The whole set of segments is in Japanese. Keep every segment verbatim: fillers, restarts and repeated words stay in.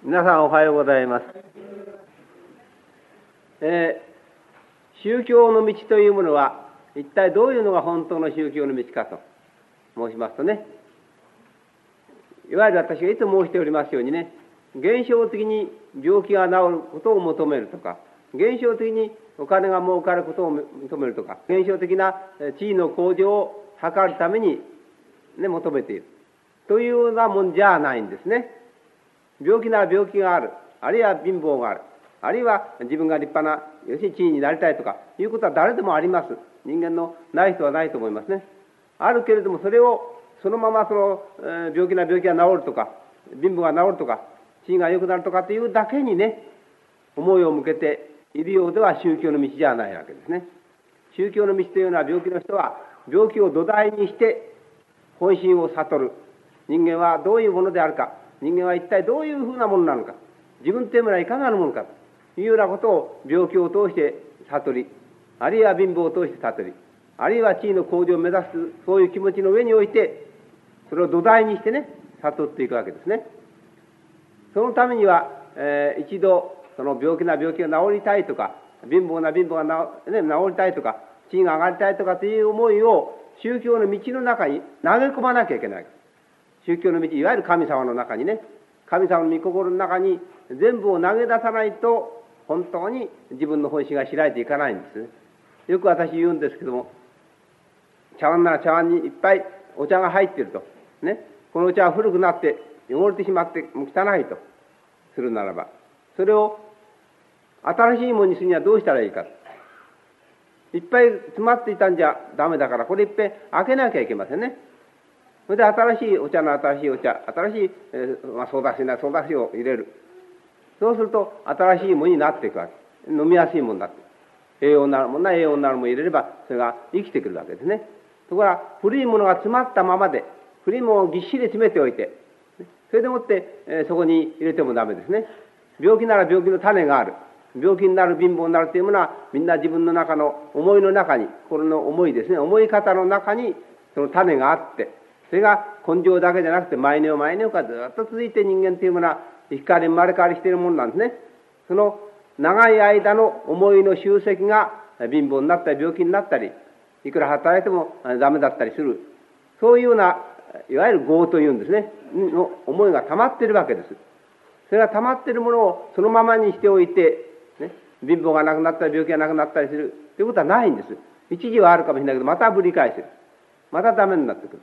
皆さんおはようございます。えー、宗教の道というものは一体どういうのが本当の宗教の道かと申しますとね、いわゆる私がいつも申しておりますようにね、現象的に病気が治ることを求めるとか、現象的にお金が儲かることを求めるとか、現象的な地位の向上を図るために、ね、求めているというようなもんじゃないんですね。病気なら病気がある、あるいは貧乏がある、あるいは自分が立派な要するに地位になりたいとかいうことは誰でもあります。人間のない人はないと思いますね。あるけれども、それをそのままその、えー、病気な病気が治るとか、貧乏が治るとか、地位が良くなるとかというだけにね、思いを向けているようでは宗教の道じゃないわけですね。宗教の道というのは、病気の人は病気を土台にして本心を悟る。人間はどういうものであるか、人間は一体どういうふうなものなのか、自分というものはいかなるものかというようなことを病気を通して悟り、あるいは貧乏を通して悟り、あるいは地位の向上を目指す、そういう気持ちの上において、それを土台にしてね、悟っていくわけですね。そのためには、えー、一度その病気な病気が治りたいとか、貧乏な貧乏が治、ね、治りたいとか、地位が上がりたいとかという思いを宗教の道の中に投げ込まなきゃいけない。宗教の道、いわゆる神様の中にね、神様の御心の中に全部を投げ出さないと、本当に自分の本心が開いていかないんですね。よく私言うんですけども、茶碗なら茶碗にいっぱいお茶が入っていると、ね、このお茶は古くなって汚れてしまってもう汚いとするならば、それを新しいものにするにはどうしたらいいか。いっぱい詰まっていたんじゃダメだから、これいっぺん開けなきゃいけませんね。それで新しいお茶の新しいお茶、新しい、えーまあ、ソーダ水なソーダ水を入れる。そうすると新しいものになっていくわけ。飲みやすいものになって、栄養になるものな栄養になるものを入れればそれが生きてくるわけですね。ところが古いものが詰まったままで、古いものをぎっしり詰めておいて、それでもって、えー、そこに入れてもダメですね。病気なら病気の種がある。病気になる、貧乏になるというものは、みんな自分の中の思いの中に、心の思いですね、思い方の中にその種があって、それが根性だけじゃなくて、毎年毎年からずっと続いて、人間というものは生き変わり生まれ変わりしているものなんですね。その長い間の思いの集積が貧乏になったり病気になったり、いくら働いてもダメだったりする、そういうような、いわゆる業というんですね、の思いが溜まっているわけです。それが溜まっているものをそのままにしておいて、ね、貧乏がなくなったり病気がなくなったりするということはないんです。一時はあるかもしれないけど、またぶり返せる。またダメになってくる。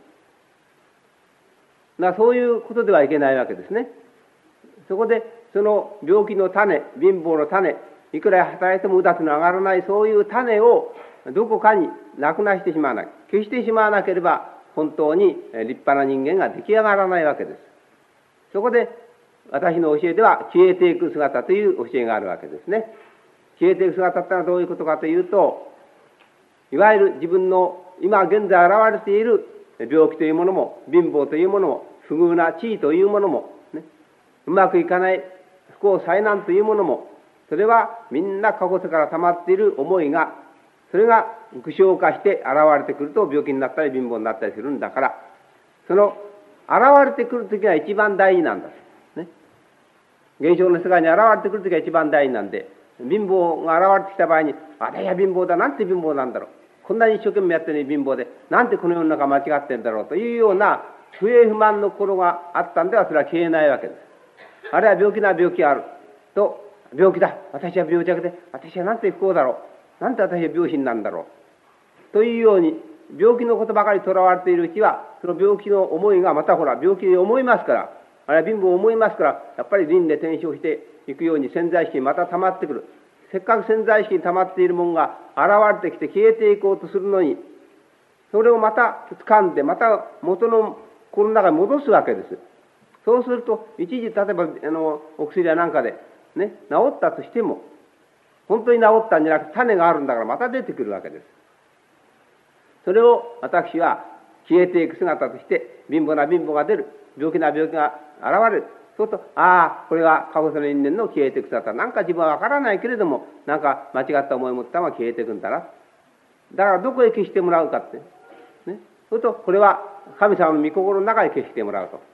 だからそういうことではいけないわけですね。そこでその病気の種、貧乏の種、いくら働いてもうだつの上がらない、そういう種をどこかになくなしてしまわない、消してしまわなければ、本当に立派な人間が出来上がらないわけです。そこで私の教えでは消えていく姿という教えがあるわけですね。消えていく姿というのはどういうことかというと、いわゆる自分の今現在現れている病気というものも、貧乏というものも、不遇な地位というものも、ね、うまくいかない不幸災難というものも、それはみんな過去世から溜まっている思いが、それが具象化して現れてくると病気になったり貧乏になったりするんだから、その現れてくるときが一番大事なんだ、ね、現象の世界に現れてくるときが一番大事なんで、貧乏が現れてきた場合に、あれや貧乏だ、なんて貧乏なんだろう、こんなに一生懸命やってるのに貧乏で、なんてこの世の中間違ってんだろうというような不平不満の心があったんでは、それは消えないわけです。あるいは病気な病気があると、病気だ、私は病弱で、私はなんて不幸だろう、なんて私は病死なんだろうというように、病気のことばかりとらわれているうちは、その病気の思いがまたほら病気で思いますから、あるいは貧乏を思いますから、やっぱり輪廻転生していくように潜在意識にまた溜まってくる。せっかく潜在意識に溜まっているものが現れてきて消えていこうとするのに、それをまた掴んで、また元の心の中に戻すわけです。そうすると、一時例えばあのお薬やなんかで、ね、治ったとしても、本当に治ったんじゃなくて種があるんだからまた出てくるわけです。それを私は消えていく姿として、貧乏な貧乏が出る、病気な病気が現れる。そうすると、ああ、これが過去世の因縁の消えていく姿。なんか自分はわからないけれども、なんか間違った思いを持ったまま消えていくんだな。だからどこへ消してもらうかって。ね。そうすると、これは神様の御心の中へ消してもらうと。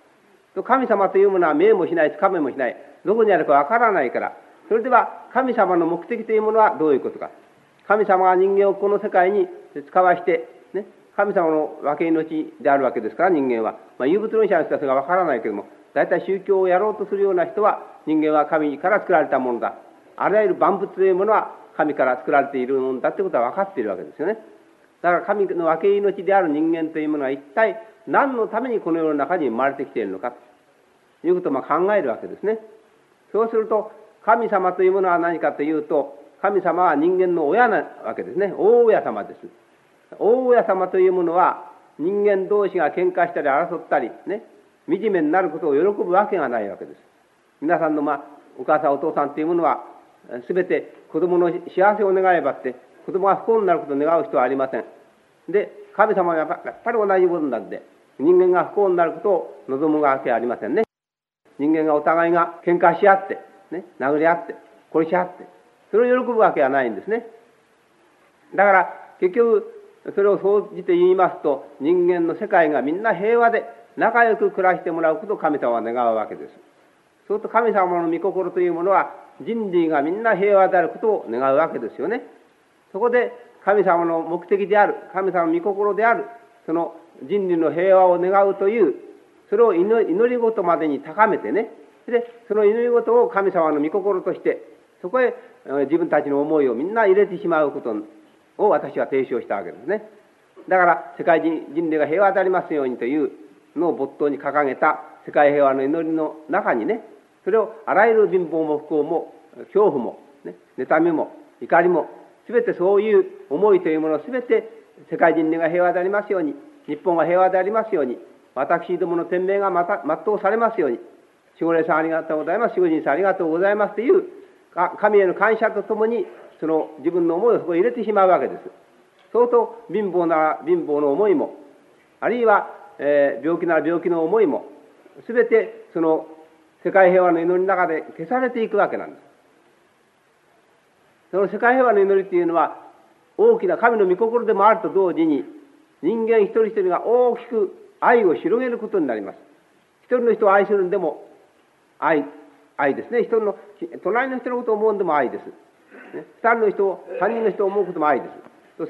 神様というものは見えもしない、つかめもしない、どこにあるかわからないから、それでは神様の目的というものはどういうことか。神様が人間をこの世界に使わして、ね、神様の分け命であるわけですから、人間は。まあ、有物論者の人はそれがわからないけれども、大体宗教をやろうとするような人は、人間は神から作られたものだ。あらゆる万物というものは神から作られているものだということは分かっているわけですよね。だから神の分け命である人間というものは一体何のためにこの世の中に生まれてきているのかということをまあ考えるわけですね。そうすると、神様というものは何かというと、神様は人間の親なわけですね。大親様です。大親様というものは人間同士が喧嘩したり争ったりね、惨めになることを喜ぶわけがないわけです。皆さんのまあお母さんお父さんというものはすべて子供の幸せを願えばって、子供が不幸になることを願う人はありません。で、神様はやっぱり同じことなんで、人間が不幸になることを望むわけはありませんね。人間がお互いが喧嘩し合って、ね、殴り合って、殺し合って、それを喜ぶわけはないんですね。だから結局それを総じて言いますと、人間の世界がみんな平和で仲良く暮らしてもらうことを神様は願うわけです。そうすると神様の御心というものは、人類がみんな平和であることを願うわけですよね。そこで神様の目的である、神様の御心である、その人類の平和を願うという、それを祈り事までに高めてね、でその祈り事を神様の御心として、そこへ自分たちの思いをみんな入れてしまうことを私は提唱したわけですね。だから世界人人類が平和でありますようにというのを没頭に掲げた世界平和の祈りの中にね、それをあらゆる貧乏も不幸も恐怖も、ね、妬みも怒りも、すべてそういう思いというものをすべて世界人類が平和でありますように、日本が平和でありますように、私どもの天命がまた全うされますように、守護霊さんありがとうございます、守護神さんありがとうございますという神への感謝とともに、その自分の思いをそこに入れてしまうわけです。そうすると貧乏なら貧乏の思いも、あるいは、えー、病気なら病気の思いも、すべてその世界平和の祈りの中で消されていくわけなんです。その世界平和の祈りというのは、大きな神の御心でもあると同時に、人間一人一人が大きく愛を広げることになります。一人の人を愛するんでも愛、愛ですね。一人の、隣の人のことを思うんでも愛です。ね、二人の人を、三人の人を思うことも愛です。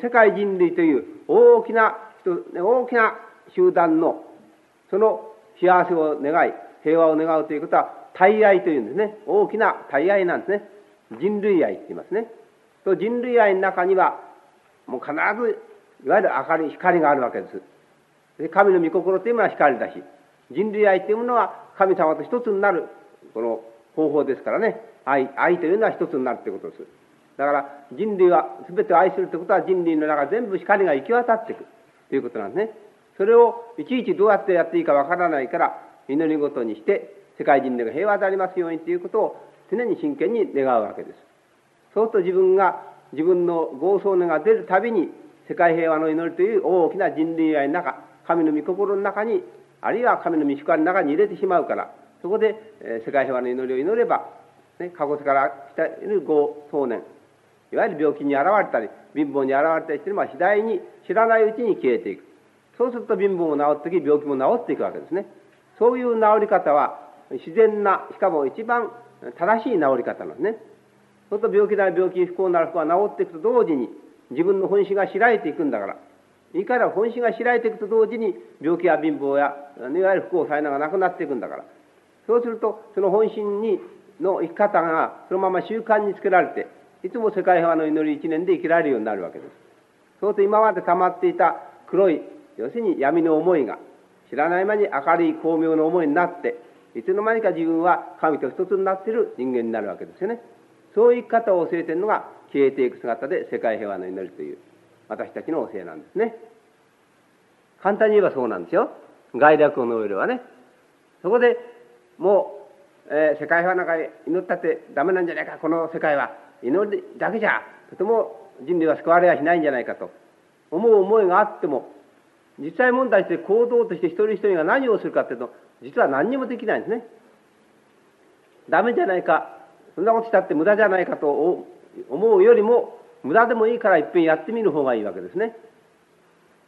世界人類という大きな人、大きな集団のその幸せを願い、平和を願うということは大愛というんですね。大きな大愛なんですね。人類愛って言いますね。と人類愛の中にはもう必ずいわゆる明るい光があるわけです。で、神の御心というものは光だし、人類愛というものは神様と一つになるこの方法ですからね。愛、愛というのは一つになるということです。だから人類は全てを愛するということは、人類の中全部光が行き渡っていくということなんですね。それをいちいちどうやってやっていいかわからないから、祈りごとにして世界人類が平和でありますようにということを常に真剣に願うわけです。そうすると自分が自分の豪壮念が出るたびに、世界平和の祈りという大きな人類愛の中、神の御心の中に、あるいは神の御光の中に入れてしまうから、そこで、えー、世界平和の祈りを祈れば、ね、過去から来ている豪壮念、いわゆる病気に現れたり貧乏に現れたりしているのは次第に知らないうちに消えていく。そうすると貧乏も治っていき、病気も治っていくわけですね。そういう治り方は自然な、しかも一番正しい治り方なんですね。そうすると病気なら病気、不幸になる不幸が治っていくと同時に、自分の本心が開いていくんだから、いいから本心が開いていくと同時に、病気や貧乏やいわゆる不幸才能がなくなっていくんだから、そうするとその本心にの生き方がそのまま習慣につけられて、いつも世界平和の祈り一年で生きられるようになるわけです。そうすると今まで溜まっていた黒い、要するに闇の思いが知らない間に明るい光明の思いになって、いつの間にか自分は神と一つになっている人間になるわけですよね。そういう生き方を教えているのが消えていく姿で世界平和の祈りという私たちの教えなんですね。簡単に言えばそうなんですよ。概略を述べればね。そこでもう、えー、世界平和なんか祈ったってダメなんじゃないか、この世界は祈りだけじゃとても人類は救われやしないんじゃないかと思う思いがあっても、実際問題として行動として一人一人が何をするかというと、実は何にもできないんですね。ダメじゃないか、そんなことしたって無駄じゃないかと思うよりも、無駄でもいいからいっぺんやってみる方がいいわけですね。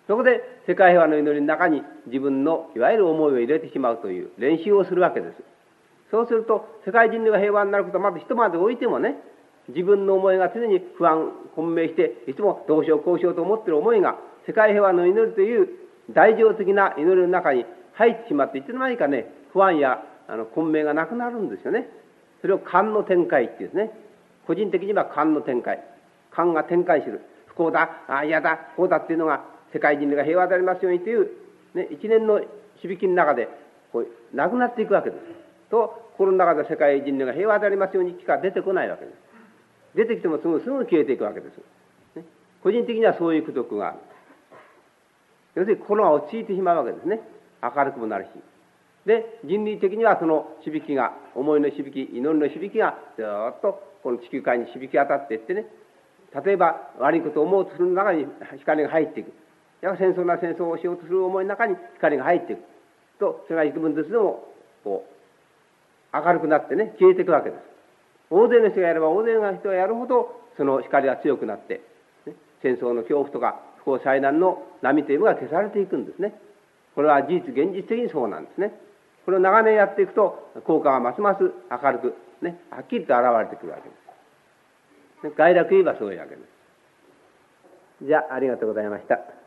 そこで世界平和の祈りの中に自分のいわゆる思いを入れてしまうという練習をするわけです。そうすると世界人類が平和になることはまず一まで置いてもね、自分の思いが常に不安混迷していつもどうしようこうしようと思っている思いが世界平和の祈りという大乗的な祈りの中に入ってしまって、いつの間にかね、不安やあの混迷がなくなるんですよね。それを観の展開っていうんですね。個人的には観の展開、観が展開する、不幸だ、あ嫌だ、こうだっていうのが世界人類が平和でありますようにという、ね、一年の響きの中でこうなくなっていくわけです。と心の中で世界人類が平和でありますようにしか出てこないわけです。出てきてもすぐすぐ消えていくわけです、ね、個人的にはそういう功徳がある。要するに心が落ち着いてしまうわけですね。明るくもなるし、で人類的にはその響きが、思いの響き、祈りの響きがずっとこの地球界に響き当たっていってね、例えば悪いことを思うとする中に光が入っていく、や戦争な戦争をしようとする思いの中に光が入っていくと、それが幾分ずつでもこう明るくなってね、消えていくわけです。大勢の人がやれば大勢の人がやるほどその光が強くなって、ね、戦争の恐怖とか不幸災難の波というのが消されていくんですね。これは事実現実的にそうなんですね。これを長年やっていくと効果がますます明るく、ね、はっきりと現れてくるわけです。概略言えばそういうわけです。じゃあ、ありがとうございました。